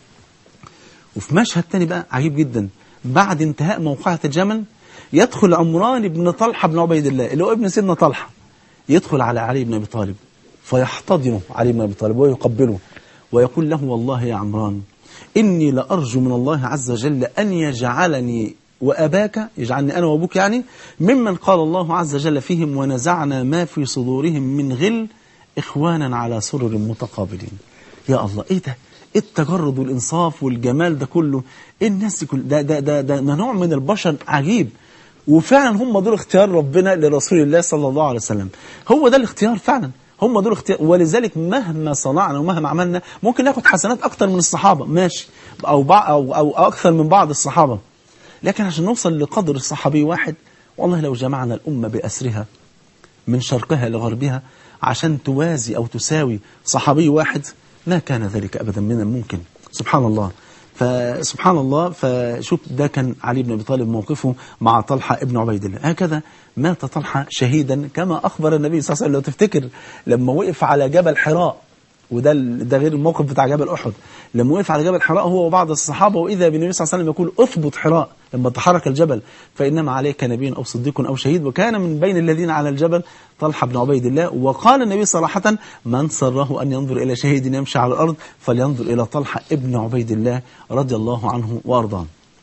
وفي مشهد تاني بقى عجيب جدا، بعد انتهاء موقعة الجمل يدخل عمران بن طلحة بن عبيد الله اللي هو ابن سيدنا طلحة، يدخل على علي بن أبي طالب فيحتضنه علي بن أبي طالب ويقبله ويقول له والله يا عمران إني لأرجو من الله عز وجل أن يجعلني وأباك، يجعلني أنا وأبوك يعني، ممن قال الله عز وجل فيهم ونزعنا ما في صدورهم من غل إخوانا على سرر متقابلين. يا الله، إيه ده؟ إيه التجرد والإنصاف والجمال ده كله؟ إيه الناس كل ده ده, ده ده ده نوع من البشر عجيب. وفعلا هم دول اختيار ربنا لرسول الله صلى الله عليه وسلم، هو ده الاختيار فعلا، هم دول اختيار. ولذلك مهما صنعنا ومهما عملنا ممكن ناخد حسنات أكتر من الصحابة ماشي، أو, أو, أو أكثر من بعض الصحابة، لكن عشان نوصل لقدر الصحابي واحد والله لو جمعنا الأمة بأسرها من شرقها لغربها عشان توازي أو تساوي صحابي واحد ما كان ذلك أبدا من الممكن. سبحان الله. فسبحان الله. فشوف ده كان علي بن أبي طالب موقفه مع طلحة ابن عبيد الله. هكذا مات طلحة شهيدا كما أخبر النبي صلى الله عليه وسلم. لو تفتكر لما وقف على جبل حراء، وده ده غير الموقف بتاع جبل أحد، لما وقف على جبل حراء هو وبعض الصحابة وإذا بالنبي صلى الله عليه وسلم يقول أثبت حراء لما تحرك الجبل فإنما عليك نبي أو صديق أو شهيد. وكان من بين الذين على الجبل طلحة بن عبيد الله. وقال النبي صراحة من سره أن ينظر إلى شهيد يمشي على الأرض فلينظر إلى طلحة ابن عبيد الله رضي الله عنه وأرضاه.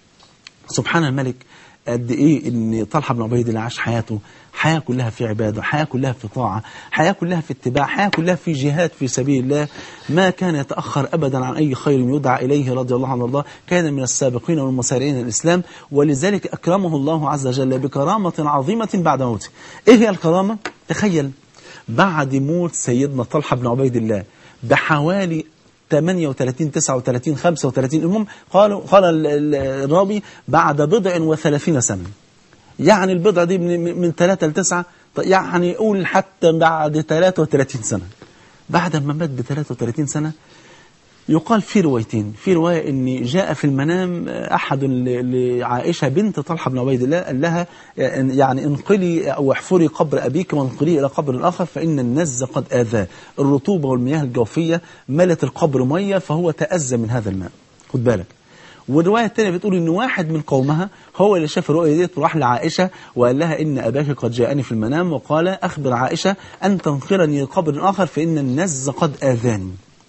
سبحان الملك، قد إيه إن طلحة بن عبيد الله عاش حياته حياة كلها في عبادة، حياة كلها في طاعة، حياة كلها في اتباع، حياة كلها في جهاد في سبيل الله، ما كان يتأخر أبدا عن أي خير يدعى إليه رضي الله عنه وارضاه. كان من السابقين والمسارعين الإسلام، ولذلك أكرمه الله عز وجل بكرامة عظيمة بعد موته. إيه هي الكرامة؟ تخيل بعد موت سيدنا طلحة بن عبيد الله بحوالي ثمانية وثلاثين تسعة وثلاثين خمسة وثلاثين، المهم قالوا قال الراوي بعد بضع وثلاثين سنة، يعني البضع دي من, من ثلاثة لتسعة، يعني يقول حتى بعد ثلاثة وثلاثين سنة، بعد ما مات ب ثلاثة وثلاثين سنة. يقال في روايتين، في رواية ان جاء في المنام احد لعائشة بنت طلحة بن عبيد الله قال لها يعني انقلي او احفري قبر ابيك وانقلي الى قبر الاخر فان النز قد اذاه، الرطوبة والمياه الجوفية ملت القبر مية فهو تأذى من هذا الماء. خد بالك. والرواية الثانية بتقول ان واحد من قومها هو اللي شاف الرؤية دي وراح لعائشة وقال لها ان اباك قد جاءني في المنام وقال اخبر عائشة ان تنقلني لقبر اخر فان النز قد اذاني.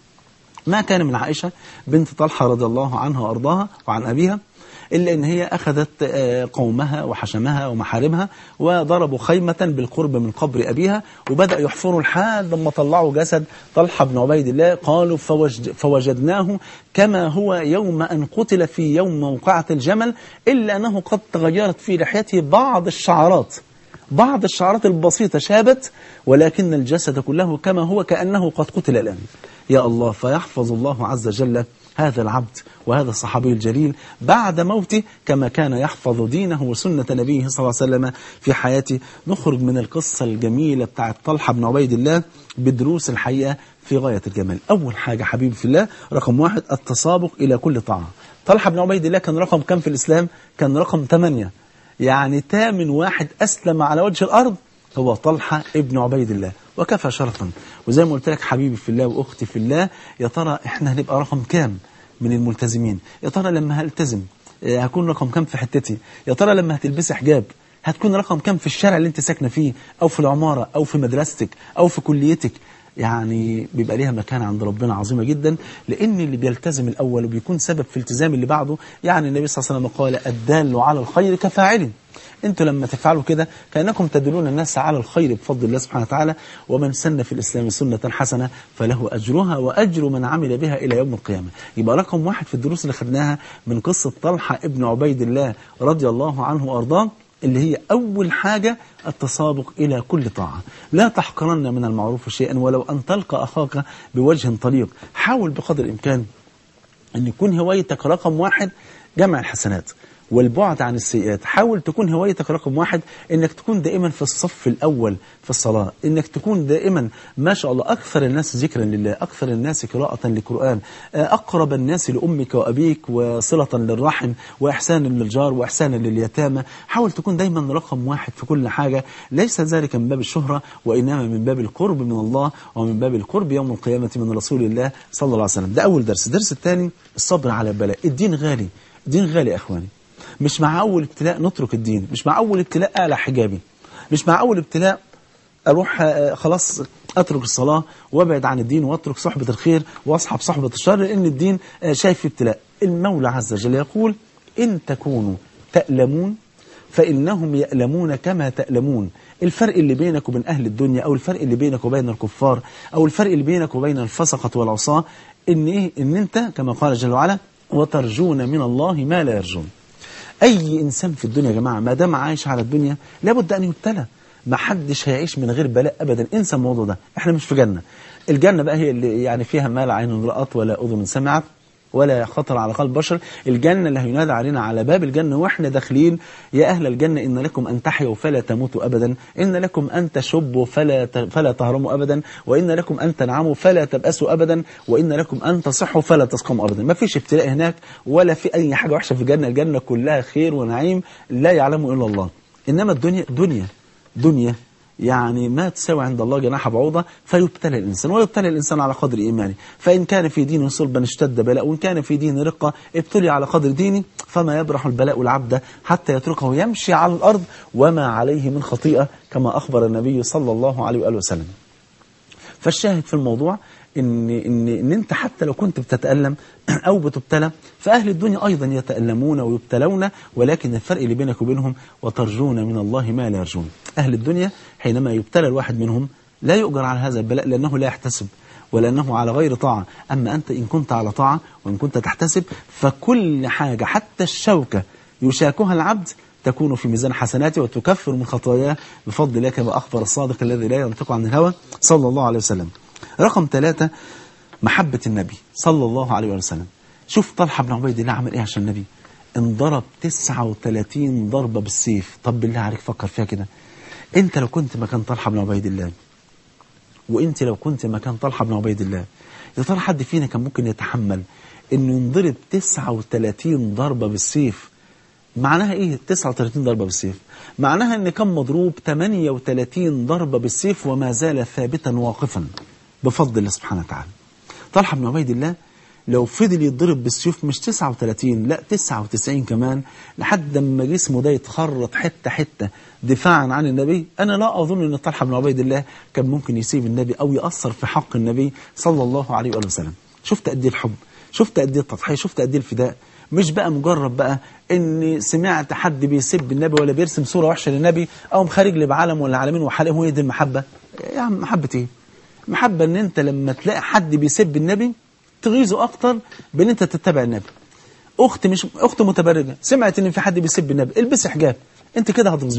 ما كان من عائشة بنت طلحة رضي الله عنها وأرضاها وعن أبيها إلا أن هي أخذت قومها وحشمها ومحارمها وضربوا خيمة بالقرب من قبر أبيها وبدأ يحفروا لحد لما طلعوا جسد طلحة بن عبيد الله. قالوا فوجد فوجدناه كما هو يوم أن قتل في يوم موقعة الجمل إلا أنه قد تغيرت في لحيته بعض الشعرات بعض الشعرات البسيطة شابت، ولكن الجسد كله كما هو كأنه قد قتل الآن. يا الله، فيحفظ الله عز وجل هذا العبد وهذا الصحابي الجليل بعد موته كما كان يحفظ دينه وسنة نبيه صلى الله عليه وسلم في حياته. نخرج من القصة الجميلة بتاعت طلحة بن عبيد الله بدروس الحقيقة في غاية الجمال. أول حاجة حبيبي في الله، رقم واحد التسابق إلى كل طاعة. طلحة بن عبيد الله كان رقم كم في الإسلام؟ كان رقم ثمانية، يعني ثامن واحد أسلم على وجه الأرض هو طلحة ابن عبيد الله، وكفى شرفا. وزي ما قلت لك حبيبي في الله وأختي في الله، يا ترى إحنا هنبقى رقم كام من الملتزمين؟ يا ترى لما هلتزم هكون رقم كام في حتتي؟ يا ترى لما هتلبسي حجاب هتكون رقم كام في الشارع اللي انت ساكنه فيه، أو في العمارة، أو في مدرستك، أو في كليتك؟ يعني بيبقى ليها مكان عند ربنا عظيمة جدا، لأن اللي بيلتزم الأول وبيكون سبب في التزام اللي بعده. يعني النبي صلى الله عليه وسلم قال الدال على الخير كفاعله. انتوا لما تفعلوا كده كأنكم تدلون الناس على الخير بفضل الله سبحانه وتعالى. ومن سن في الإسلام سنة حسنة فله أجرها وأجر من عمل بها إلى يوم القيامة. يبقى رقم واحد في الدروس اللي خدناها من قصة طلحة ابن عبيد الله رضي الله عنه وأرضاه، اللي هي أول حاجة التسابق إلى كل طاعة. لا تحقرن من المعروف شيئا ولو أن تلقى أخاك بوجه طليق. حاول بقدر الإمكان أن يكون هوايتك رقم واحد جمع الحسنات والبعد عن السيئات. حاول تكون هوايتك رقم واحد انك تكون دائما في الصف الاول في الصلاة، انك تكون دائما ما شاء الله اكثر الناس ذكرا لله، اكثر الناس قراءة للقرآن، اقرب الناس لامك وابيك وصلة للرحم واحسانا للجار واحسانا لليتامى. حاول تكون دايما رقم واحد في كل حاجة. ليس ذلك من باب الشهرة، وانما من باب القرب من الله ومن باب القرب يوم القيامة من رسول الله صلى الله عليه وسلم. ده اول درس. الدرس الثاني الصبر على البلاء. الدين غالي، الدين غالي يا اخواني. مش مع أول ابتلاء نترك الدين، مش مع أول ابتلاء أقلع حجابي، مش مع أول ابتلاء أروح خلاص أترك الصلاة وابعد عن الدين وأترك صحبة الخير وأصحب صحبة الشر، لأن الدين شايف في ابتلاء. المولى عز وجل يقول إن تكونوا تألمون فإنهم يألمون كما تألمون. الفرق اللي بينك وبين أهل الدنيا، أو الفرق اللي بينك وبين الكفار، أو الفرق اللي بينك وبين الفسقة والعصاة، إن إيه؟ إن أنت كما قال جل وعلا وترجون من الله ما لا يرجون. أي إنسان في الدنيا يا جماعة ما دام عايش على الدنيا لابد أن يبتلى. ما حدش هيعيش من غير بلاء أبدا. انسى الموضوع ده. احنا مش في جنة. الجنة بقى هي اللي يعني فيها ما لا عين رأت ولا أذن سمعت ولا خطر على قلب بشر. الجنة اللي هينادى علينا على باب الجنة واحنا داخلين: يا أهل الجنة إن لكم أن تحيوا فلا تموتوا أبدا، إن لكم أن تشبوا فلا فلا تهرموا أبدا، وإن لكم أن تنعموا فلا تبأسوا أبدا، وإن لكم أن تصحوا فلا تسقموا أبدا. ما فيش ابتلاء هناك ولا في أي حاجة وحشة في الجنة. الجنة كلها خير ونعيم لا يعلمه إلا الله. إنما الدنيا دنيا دنيا يعني ما تساوي عند الله جناح بعوضة. فيبتلى الإنسان، ويبتلى الإنسان على قدر إيمانه. فإن كان في دينه صلبا اشتد بلاء، وإن كان في دينه رقة ابتلي على قدر دينه. فما يبرح البلاء العبد حتى يتركه يمشي على الأرض وما عليه من خطيئة، كما أخبر النبي صلى الله عليه وآله وسلم. فالشاهد في الموضوع إن, إن, إن أنت حتى لو كنت بتتألم أو بتبتلى، فأهل الدنيا أيضا يتألمون ويبتلون، ولكن الفرق اللي بينك وبينهم وترجون من الله ما لا يرجون. أهل الدنيا حينما يبتلى الواحد منهم لا يؤجر على هذا البلاء لأنه لا يحتسب ولأنه على غير طاعة. أما أنت إن كنت على طاعة وإن كنت تحتسب، فكل حاجة حتى الشوكة يشاكها العبد تكون في ميزان حسناته وتكفر من خطاياه بفضل الله، كما أخبر الصادق الذي لا ينطق عن الهوى صلى الله عليه وسلم. رقم ثلاثة محبة النبي صلى الله عليه وسلم. شوف طلحة بن عبيد الله عمل إيه عشان النبي. انضرب تسعة وثلاثين ضربة بالسيف. طب بالله عليك فكر فيها كده. انت لو كنت مكان طلحة بن عبيد الله، وانت لو كنت مكان طلحة بن عبيد الله، يا ترى حد فينا كان ممكن يتحمل انه ينضرب تسعة وثلاثين ضربة بالسيف؟ معناها ايه تسعة وثلاثين ضربة بالسيف؟ معناها ان كان مضروب ثمانية وثلاثين ضربة بالسيف وما زال ثابتا واقفا بفضل الله سبحانه وتعالى. طلحة بن عبيد الله لو فضل يتضرب بالسيوف مش تسعة وثلاثين لا تسعة وتسعين كمان، لحد ما جسمه ده يتخرط حتة حتة دفاعا عن النبي، أنا لا أظن أن طلحة بن عبيد الله كان ممكن يسيب النبي أو يأثر في حق النبي صلى الله عليه وآله وسلم. شفت قد ايه الحب، شفت قد ايه التضحية، شفت قد ايه الفداء. مش بقى مجرد بقى إني سمعت حد بيسب النبي ولا بيرسم صورة وحشة للنبي أو مخارج لي بعالم ولا عالمين وحالهم. هي دي المحبة يا عم؟ محبة إيه؟ محبة ان انت لما تلاقي حد بيسب النبي تغيظه اكتر بان انت تتبع النبي. اخت مش اخت متبرجة سمعت ان في حد بيسب النبي، البس حجاب، انت كده هتغيظهم.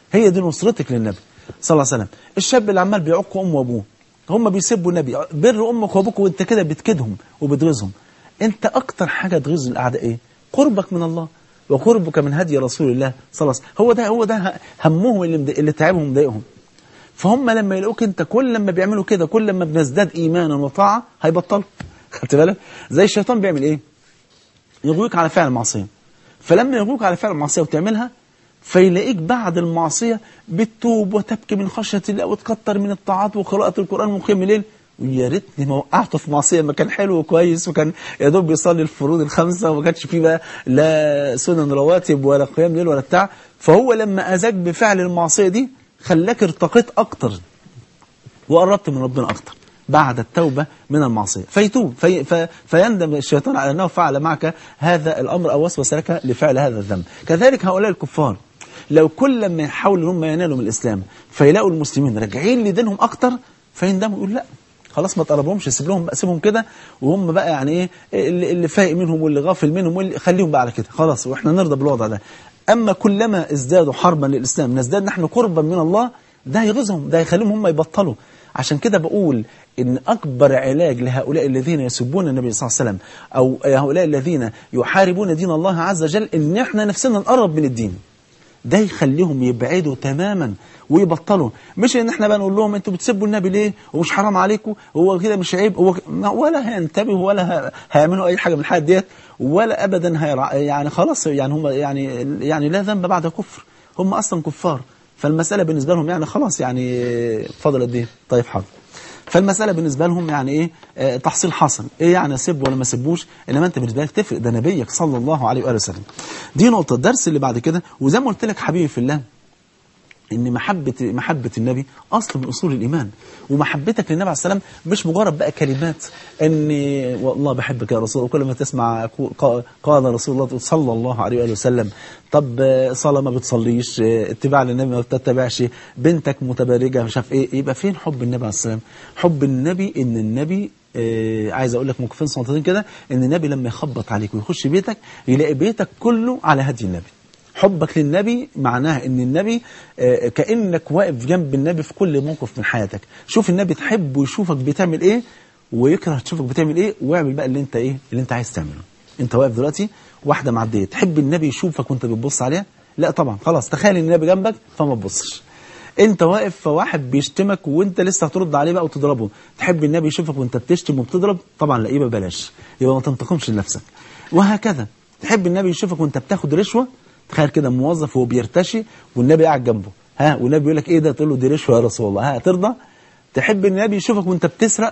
هي دي نصرتك للنبي صلى الله عليه وسلم. الشاب اللي عمال بيعق امه وابوه، هم بيسبوا النبي، بر امك وابوك وانت كده بتكدهم وبتغيظهم. انت اكتر حاجه تغيظ الاعداء ايه؟ قربك من الله وقربك من هدي رسول الله صلى الله عليه وسلم. هو ده هو ده همهم اللي مد... اللي تعبهم مضايقهم. فهم لما يلاقوك انت كل لما بيعملوا كده، كل لما بنزداد ايمانا وطاعه هيبطلوا. خدت بالك؟ زي الشيطان بيعمل ايه؟ يغويك على فعل المعصيه. فلما يغويك على فعل المعصيه وتعملها، فيلاقيك بعد المعصيه بتتوب وتبكي من خشيه الله وتكتر من الطاعات وقراءه القران وقيام الليل. ويا ريتني ما وقعته في معصيه، ما كان حلو وكويس وكان يا دوب بيصلي الفروض الخمسه وما كانش فيه بقى لا سنن رواتب ولا قيام ليل ولا بتاع. فهو لما اذاك بفعل المعصيه دي خلاك ارتقيت اكتر وقربت من ربنا اكتر بعد التوبه من المعصيه، فيتوب في في فيندم الشيطان على انه فعل معك هذا الامر او وسوس لك لفعل هذا الذنب. كذلك هؤلاء الكفار لو كل لما يحاولوا هم ينالوا من الاسلام فيلاقوا المسلمين راجعين لدينهم اكتر فيندموا، يقول لا خلاص ما تقربهمش، سيب لهم سيبهم كده، وهم بقى يعني ايه اللي, اللي فايق منهم واللي غافل منهم واللي خليهم بقى على كده خلاص واحنا نرضى بالوضع ده. اما كلما ازدادوا حربا للاسلام نزداد نحن قربا من الله، ده يغيظهم، ده يخليهم هم يبطلوا. عشان كده بقول ان اكبر علاج لهؤلاء الذين يسبون النبي صلى الله عليه وسلم او هؤلاء الذين يحاربون دين الله عز وجل ان احنا نفسنا نقرب من الدين. ده يخليهم يبعدوا تماما ويبطلوا. مش ان احنا بقى نقول لهم انتوا بتسبوا النبي ليه ومش حرام عليكم هو كده مش عيب، هو ولا هينتبهوا ولا هيعملوا اي حاجه من الحاجات ديت ولا ابدا هيرع... يعني خلاص يعني هم يعني يعني لا ذنب بعد كفر، هم اصلا كفار. فالمساله بالنسبه لهم يعني خلاص يعني فضل قد ايه؟ طيب حاضر. فالمساله بالنسبه لهم يعني ايه آه تحصيل حاصل، ايه يعني اسب ولا ما اسبوش، انما انت بالنسبه لك تفرق، ده نبيك صلى الله عليه واله وسلم. دي نقطه. الدرس اللي بعد كده، وزي ما قلت لك حبيبي في الله ان محبه محبه النبي اصل من اصول الايمان، ومحبتك للنبي عليه السلام مش مجرد بقى كلمات ان والله بحبك يا رسول، وكل ما تسمع قال رسول الله صلى الله عليه واله وسلم. طب صلاه ما بتصليش، اتباع للنبي ما بتتبعش، بنتك متبرجه مش عارف ايه، يبقى فين حب النبي عليه السلام؟ حب النبي ان النبي آه عايز اقول لك موقفين صغيرين كده، ان النبي لما يخبط عليك ويخش بيتك يلاقي بيتك كله على هدي النبي. حبك للنبي معناها ان النبي آه كأنك واقف جنب النبي في كل موقف من حياتك. شوف النبي تحبه ويشوفك بتعمل ايه ويكره تشوفك بتعمل ايه، واعمل بقى اللي انت ايه اللي انت عايز تعمله. انت واقف دلوقتي واحده معديه، تحب النبي يشوفك وانت بتبص عليها؟ لا طبعا، خلاص تخيل ان النبي جنبك فما تبصش. انت واقف فواحد بيشتمك وانت لسه هترد عليه بقى وتضربه، تحب النبي يشوفك وانت بتشتم وبتضرب؟ طبعا لا، يبقى بلاش، يبقى ما تنتقمش لنفسك. وهكذا تحب النبي يشوفك وانت بتاخد رشوه، تخيل كده موظف وهو بيرتشي والنبي قاعد جنبه، ها والنبي يقول لك ايه ده؟ تقول له دي رشوه يا رسول الله، ها هترضى؟ تحب النبي يشوفك وانت بتسرق؟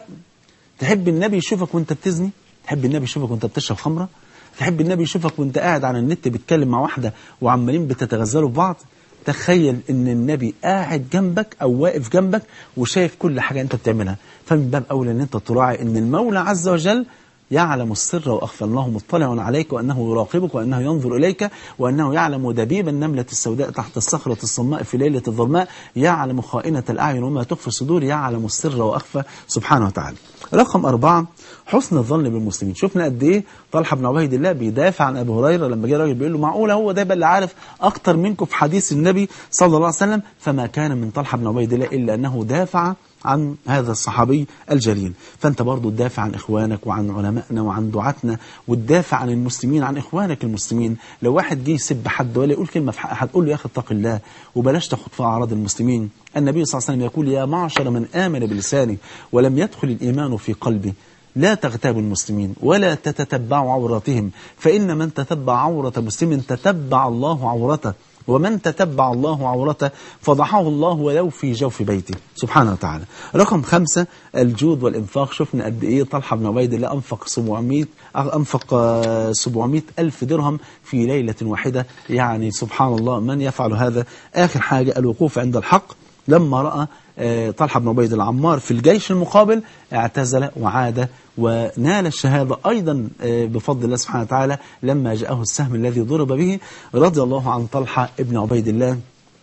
تحب النبي يشوفك وانت بتزني؟ تحب النبي يشوفك وانت بتشرب خمره؟ تحب النبي يشوفك وانت قاعد على النت بتكلم مع واحده وعمالين بتتغزلوا في بعض؟ تخيل ان النبي قاعد جنبك او واقف جنبك وشايف كل حاجه انت بتعملها. فمن باب اولى ان انت تراعي ان المولى عز وجل يعلم السر واخفى، الله مطلع عليك وانه يراقبك وانه ينظر اليك وانه يعلم دبيب النمله السوداء تحت الصخره الصماء في ليله الظلماء، يعلم خائنه الاعين وما تخفي الصدور، يعلم السر واخفى سبحانه وتعالى. رقم أربعة، حسن الظن بالمسلمين. شفنا قد ايه طلحه بن عبيد الله بيدافع عن ابي هريره لما جه راجل بيقول له معقوله هو ده اللي عارف اكتر منكم في حديث النبي صلى الله عليه وسلم؟ فما كان من طلحه بن عبيد الله الا انه دافع عن هذا الصحابي الجليل. فأنت برضو تدافع عن إخوانك وعن علمائنا وعن دعاتنا، وتدافع عن المسلمين عن إخوانك المسلمين. لو واحد جه يسب حد ولا يقول كلمة في حق هتقول له يا أخي اتق الله وبلاش تاخد في أعراض المسلمين. النبي صلى الله عليه وسلم يقول يا معشر من آمن بلسانه ولم يدخل الإيمان في قلبه لا تغتابوا المسلمين ولا تتتبعوا عوراتهم، فإن من تتبع عورة مسلم تتبع الله عورته، ومن تتبع الله عورته فضحه الله ولو في جوف بيته سبحانه وتعالى. رقم خمسة، الجود والإنفاق. شفنا قد إيه طلحة بن عبيد الله أنفق سبعمائة أنفق سبعمائة ألف درهم في ليلة واحدة، يعني سبحان الله من يفعل هذا. آخر حاجة الوقوف عند الحق. لما رأى طلحة بن عبيد العمار في الجيش المقابل اعتزل وعاد ونال الشهادة أيضا بفضل الله سبحانه وتعالى لما جاءه السهم الذي ضرب به. رضي الله عن طلحة بن عبيد الله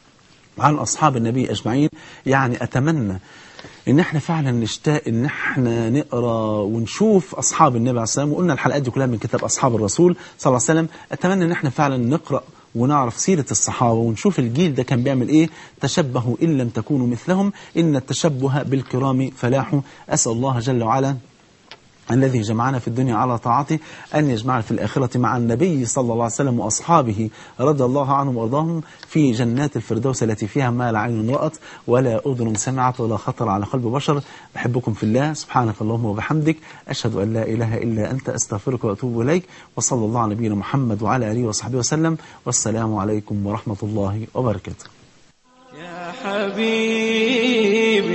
وعن أصحاب النبي أجمعين. يعني أتمنى إن احنا فعلا نشتاق إن احنا نقرأ ونشوف أصحاب النبي عليه السلام، وقلنا الحلقات دي كلها من كتاب أصحاب الرسول صلى الله عليه وسلم. أتمنى إن احنا فعلا نقرأ ونعرف سيرة الصحابة ونشوف الجيل ده كان بيعمل إيه. تشبهوا إن لم تكونوا مثلهم إن التشبه بالكرام فلاح. أسأل الله جل وعلا الذي جمعنا في الدنيا على طاعته أن يجمعنا في الآخرة مع النبي صلى الله عليه وسلم وأصحابه رضي الله عنهم وارضاهم في جنات الفردوس التي فيها ما لا عين رأت ولا أذن سمعت ولا خطر على قلب بشر. بحبكم في الله. سبحانك اللهم وبحمدك أشهد أن لا إله إلا أنت أستغفرك وأتوب إليك. وصلى الله على نبينا محمد وعلى آله وصحبه وسلم. والسلام عليكم ورحمة الله وبركاته. يا حبيبي